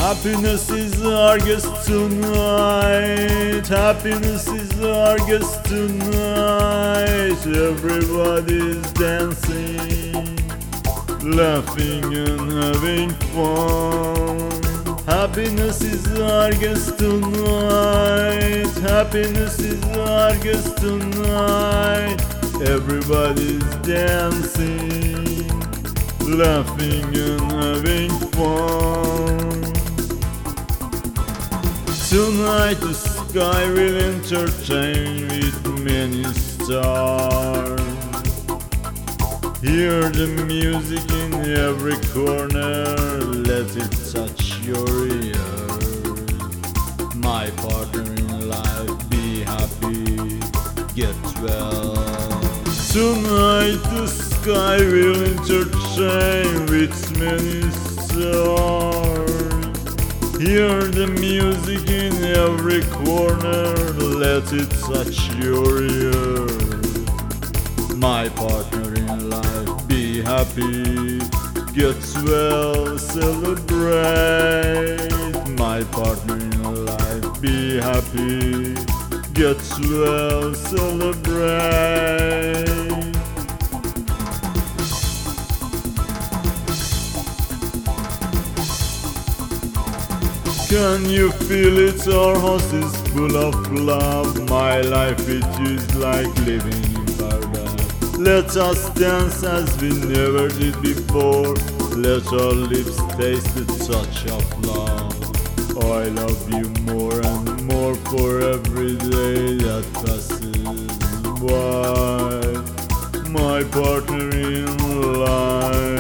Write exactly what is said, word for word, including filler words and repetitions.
Happiness is our guest tonight. Happiness is our guest tonight. Everybody's dancing, laughing and having fun. Happiness is our guest tonight. Happiness is our guest tonight. Everybody's dancing, laughing and having fun. Tonight the sky will entertain with many stars. Hear the music in every corner, let it touch your ears. My partner in life, be happy, get well. Tonight the sky will entertain with many stars. Hear the music in every corner, let it touch your ears. My partner in life, be happy, get well, celebrate. My partner in life, be happy, get well, celebrate. Can you feel it? Our house is full of love. My life it is like living in paradise. Let us dance as we never did before. Let our lips taste the touch of love. I love you more and more for every day that passes by. My partner in life.